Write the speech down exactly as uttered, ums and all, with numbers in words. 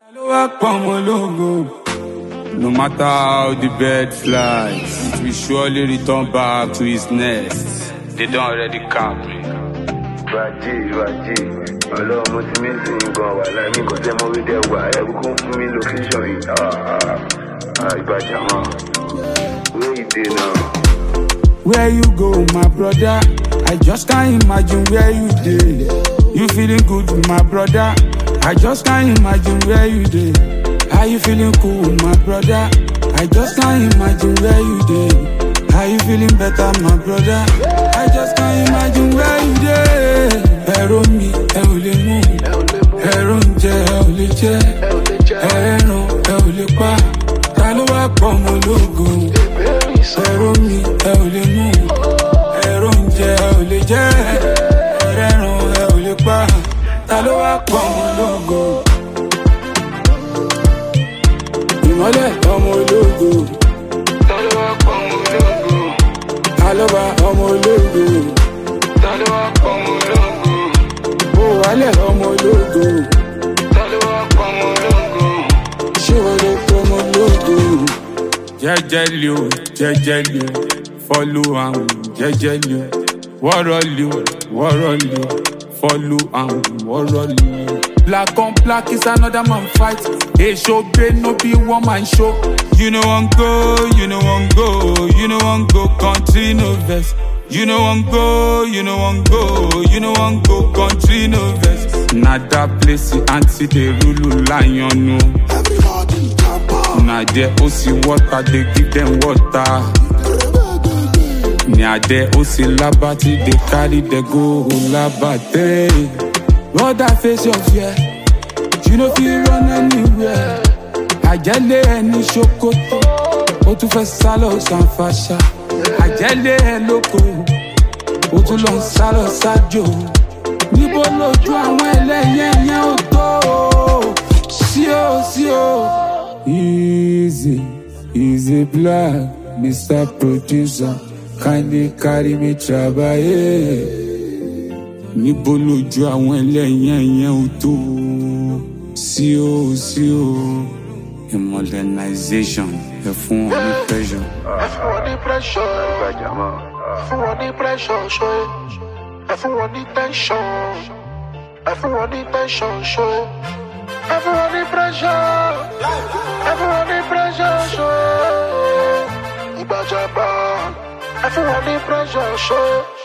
No matter how the bird flies, it will surely return back to its nest. They don't already cap me. Vaji, Vaji, hello, mo ti mi sin gan wa lai mi ko se mo wi de wa e ku fún mi location yi. Ah ah, Ibajama. Where you dey now? Where you go, my brother? I just can't imagine where you dey. You feeling good, my brother? I just can't imagine where you dey. How you feeling cool, my brother? I just can't imagine where you dey. How you feeling better, my brother? I just can't imagine where you dey. Ẹ̀rọ mi, ẹ ò lè mú. Ẹ̀rọ ń jẹ, ẹ ò lè jẹ. Ẹ̀rẹ̀ràn, ẹ ò lè pa. Ta ló wá pọ̀ mọ́ lógo? Ẹ̀rọ mi, ẹ ò lè mú. Ẹ̀rọ ń jẹ, ẹ ò lè jẹ. Ẹ̀rẹ̀ràn, ẹ ò lè pa. Ta ló wá pọ̀ mọ́ lógo? Ìmọ́lẹ̀ ọmọ ológo. Ta ló wá pọ̀ mọ́ lógo? Alọ́ba ọmọ ológo. Ta ló wá pọ̀ mọ́ lógo? Ó wálẹ̀ ọmọ ológo. Ta ló wá pọ̀ mọ́ lógo? Ṣé wọ́n lè pọ̀ ọmọ ológo? Jẹ́jẹ́lì o, jẹ́jẹ́lì o, follow am, jẹ́jẹ́lì o. Wọ́rọ̀lì o, wọ́rọ̀lì o, follow am, wọ́rọ̀lì o. Black on black is another man fight. A show pay no be one man show. You know one go, you know one go, you know one go, country no vex. You know one go, you know one go, you know one go, country no vex. Na that place the auntie they rule lion no. Everybody jump up. Na there O see water, they give them water. Na there O see labati, they carry they go labate. Brother, face your fear. You know if you run anywhere. Àjẹ́lé ẹni ṣòkòtò, ó tún fẹ́ sálọ ṣàǹfàṣà. Àjẹ́lé ẹ lóko, ó tún lọ sálọ ṣájò. Níbo lójú àwọn ẹlẹ́yẹ yẹn ò tó? Sí o, sí o. Easy, easy black, Mister Producer, kindly carry me trabaye. Níbo lójú àwọn ẹlẹ́yẹ yẹn ò tó? Sí o, sí o. Modernization, ẹ fún wọn ní pressure. Ẹ fún wọn ní pressure. Ibajama. Ẹ fún wọn ní pressure ṣe. Ẹ fún wọn ní tension. Ẹ fún wọn ní tension ṣe. Ẹ fún wọn ní pressure. Ẹ fún wọn ní pressure ṣe. Ibajama. Ẹ fún wọn ní pressure ṣe.